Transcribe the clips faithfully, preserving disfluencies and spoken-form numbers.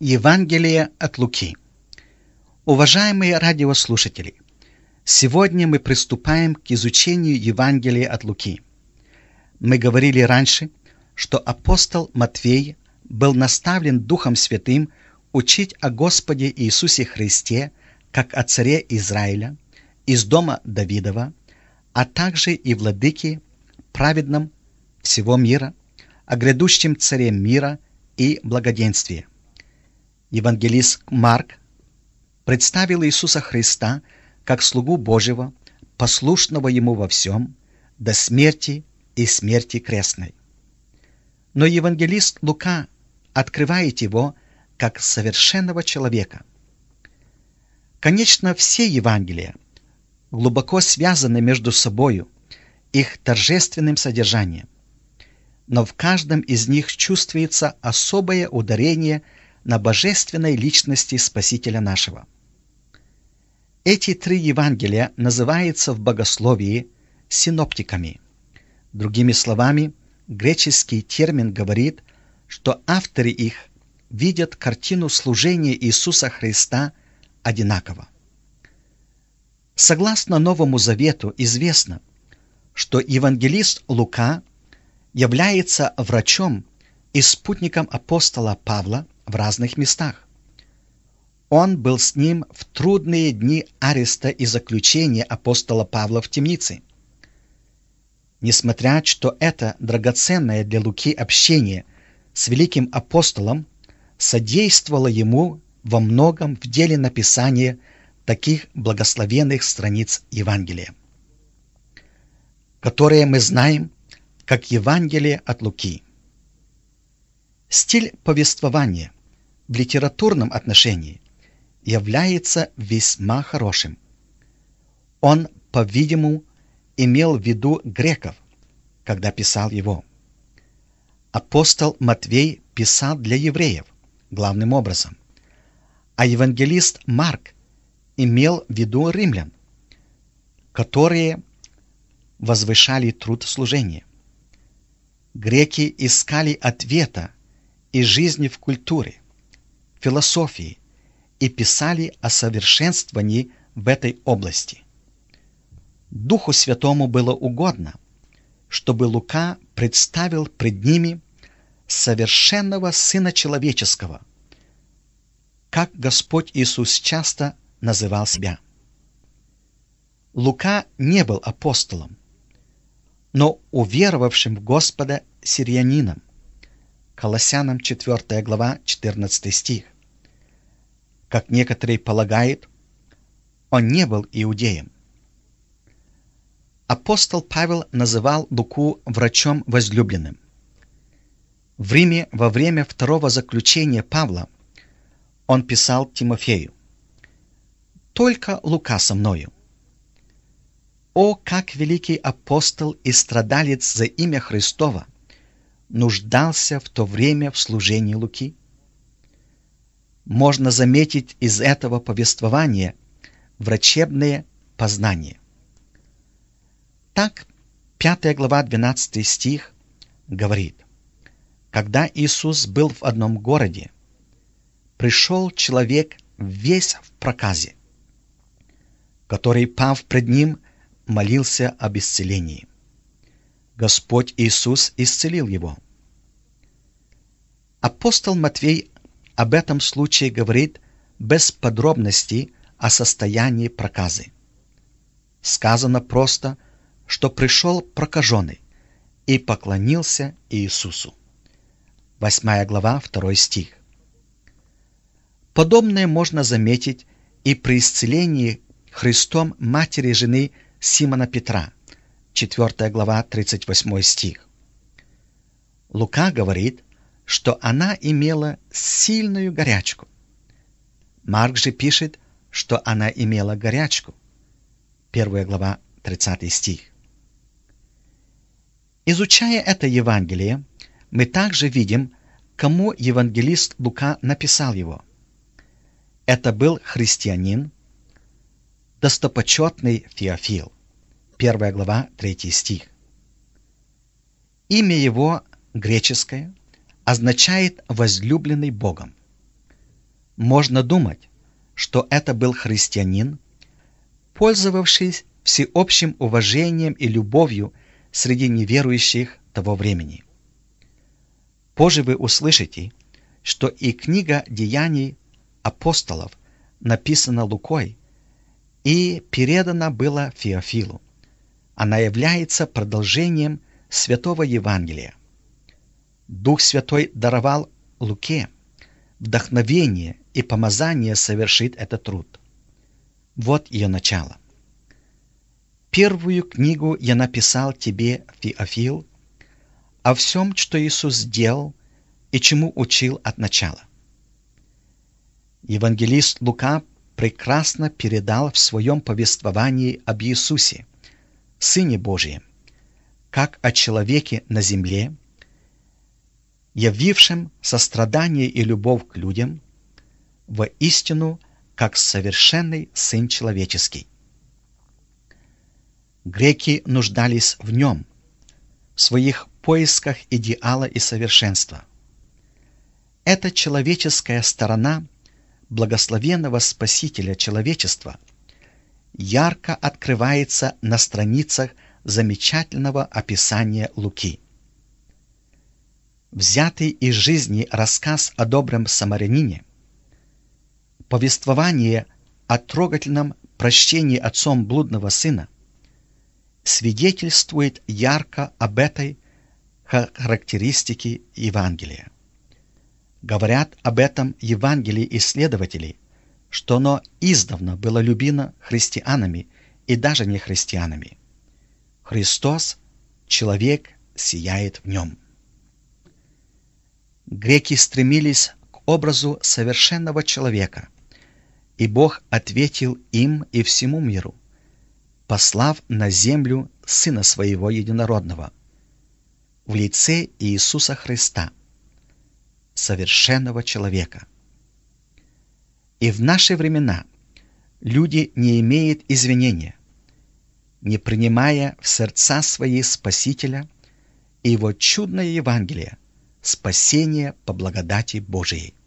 Евангелие от Луки. Уважаемые радиослушатели, сегодня мы приступаем к изучению Евангелия от Луки. Мы говорили раньше, что апостол Матфей был наставлен Духом Святым учить о Господе Иисусе Христе, как о царе Израиля, из дома Давидова, а также и владыке, праведном всего мира, о грядущем царе мира и благоденствия. Евангелист Марк представил Иисуса Христа как слугу Божьего, послушного Ему во всем, до смерти и смерти крестной. Но евангелист Лука открывает Его как совершенного человека. Конечно, все Евангелия глубоко связаны между собою, их торжественным содержанием, но в каждом из них чувствуется особое ударение на божественной личности Спасителя нашего. Эти три Евангелия называются в богословии синоптиками. Другими словами, греческий термин говорит, что авторы их видят картину служения Иисуса Христа одинаково. Согласно Новому Завету известно, что евангелист Лука является врачом и спутником апостола Павла в разных местах. Он был с ним в трудные дни ареста и заключения апостола Павла в темнице. Несмотря, что это драгоценное для Луки общение с великим апостолом содействовало ему во многом в деле написания таких благословенных страниц Евангелия, которые мы знаем как Евангелие от Луки. Стиль повествования в литературном отношении является весьма хорошим. Он, по-видимому, имел в виду греков, когда писал его. Апостол Матвей писал для евреев, главным образом, а евангелист Марк имел в виду римлян, которые возвышали труд служения. Греки искали ответа из жизни в культуре, философии и писали о совершенствовании в этой области. Духу Святому было угодно, чтобы Лука представил пред ними совершенного Сына Человеческого, как Господь Иисус часто называл себя. Лука не был апостолом, но уверовавшим в Господа сириянином. Колоссянам четвёртая глава, четырнадцатый стих. Как некоторые полагают, он не был иудеем. Апостол Павел называл Луку врачом возлюбленным. В Риме во время второго заключения Павла он писал Тимофею: «Только Лука со мною». О, как великий апостол и страдалец за имя Христово нуждался в то время в служении Луки! Можно заметить из этого повествования врачебное познание. Так, пятая глава, двенадцатый стих говорит: «Когда Иисус был в одном городе, пришел человек весь в проказе, который, пав пред ним, молился об исцелении. Господь Иисус исцелил его». Апостол Матвей об этом случае говорит без подробностей о состоянии проказы. Сказано просто, что пришел прокаженный и поклонился Иисусу. Восьмая глава, второй стих. Подобное можно заметить и при исцелении Христом матери жены Симона Петра, четвёртая глава, тридцать восьмой стих. Лука говорит, что она имела сильную горячку. Марк же пишет, что она имела горячку, первая глава, тридцатый стих. Изучая это Евангелие, мы также видим, кому евангелист Лука написал его. Это был христианин, достопочетный Феофил, первая глава, третий стих. Имя его греческое означает «возлюбленный Богом». Можно думать, что это был христианин, пользовавшийся всеобщим уважением и любовью среди неверующих того времени. Позже вы услышите, что и книга Деяний апостолов написана Лукой и передана была Феофилу. Она является продолжением Святого Евангелия. Дух Святой даровал Луке вдохновение и помазание совершить этот труд. Вот ее начало. Первую книгу я написал тебе, Феофил, о всем, что Иисус сделал и чему учил от начала. Евангелист Лука прекрасно передал в своем повествовании об Иисусе, Сыне Божьем, как о человеке на земле, явившем сострадание и любовь к людям, воистину, как совершенный Сын Человеческий. Греки нуждались в нем, в своих поисках идеала и совершенства. Эта человеческая сторона благословенного Спасителя человечества ярко открывается на страницах замечательного описания Луки. Взятый из жизни рассказ о добром самарянине, повествование о трогательном прощении отцом блудного сына, свидетельствует ярко об этой характеристике Евангелия. Говорят об этом Евангелии исследователи, что оно издавна было любимо христианами и даже не христианами. Христос, человек, сияет в нем. Греки стремились к образу совершенного человека, и Бог ответил им и всему миру, послав на землю Сына Своего Единородного в лице Иисуса Христа, совершенного человека. И в наши времена люди не имеют извинения, не принимая в сердца свои Спасителя и Его чудное Евангелие, спасение по благодати Божией.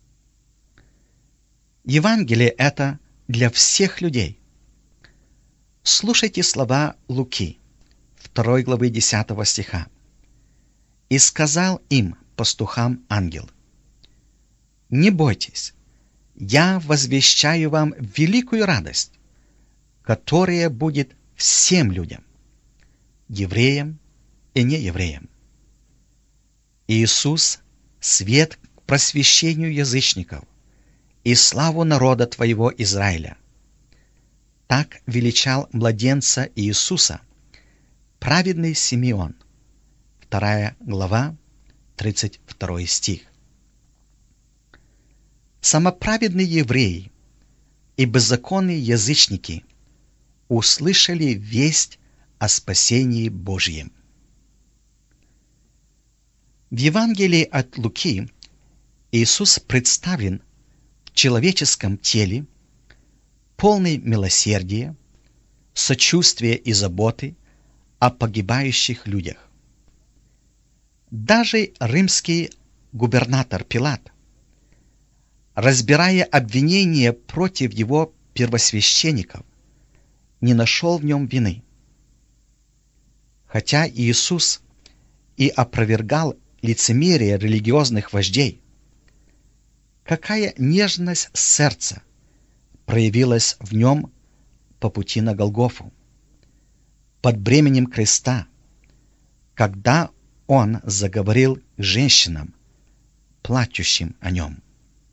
Евангелие это для всех людей. Слушайте слова Луки, второй главы десятого стиха. «И сказал им, пастухам, ангел: не бойтесь, я возвещаю вам великую радость, которая будет всем людям, евреям и неевреям. Иисус — свет к просвещению язычников и славу народа твоего Израиля. Так величал младенца Иисуса праведный Симеон». Вторая глава, тридцать второй стих. Самоправедные евреи и беззаконные язычники услышали весть о спасении Божьем. В Евангелии от Луки Иисус представлен в человеческом теле, полный милосердия, сочувствия и заботы о погибающих людях. Даже римский губернатор Пилат, разбирая обвинения против его первосвященников, не нашел в нем вины. Хотя Иисус и опровергал лицемерие религиозных вождей, какая нежность сердца проявилась в нем по пути на Голгофу, под бременем креста, когда он заговорил к женщинам, плачущим о нем.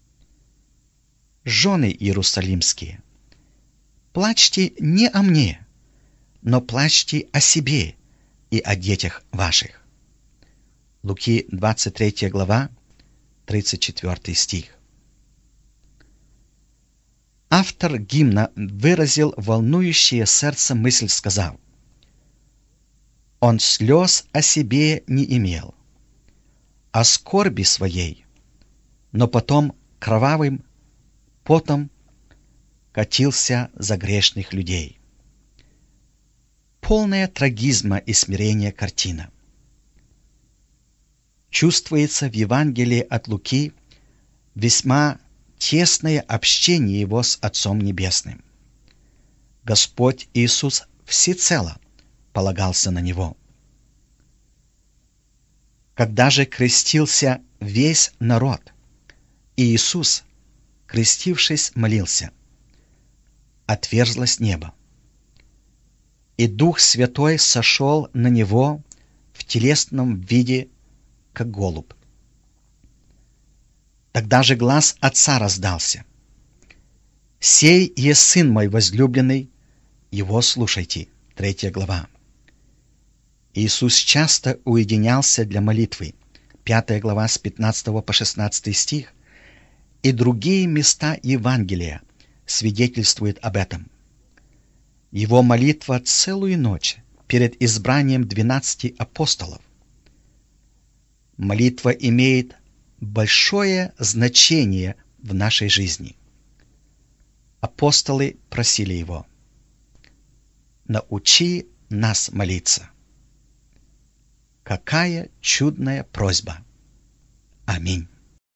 Жены иерусалимские, плачьте не о мне, но плачьте о себе и о детях ваших. Луки двадцать третья глава, тридцать четвёртый стих. Автор гимна выразил волнующее сердце мысль, сказав: «Он слез о себе не имел, о скорби своей, но потом кровавым потом катился за грешных людей». Полная трагизма и смирения картина. Чувствуется в Евангелии от Луки весьма тесное общение его с Отцом Небесным. Господь Иисус всецело полагался на него. Когда же крестился весь народ, Иисус, крестившись, молился, отверзлось небо, и Дух Святой сошел на него в телесном виде, как голубь. Тогда же глас Отца раздался: «Сей есть Сын мой возлюбленный, его слушайте». Третья глава. Иисус часто уединялся для молитвы. Пятая глава с пятнадцатого по шестнадцатый стих. И другие места Евангелия свидетельствуют об этом. Его молитва целую ночь перед избранием двенадцати апостолов. Молитва имеет большое значение в нашей жизни. Апостолы просили его: «Научи нас молиться». Какая чудная просьба! Аминь.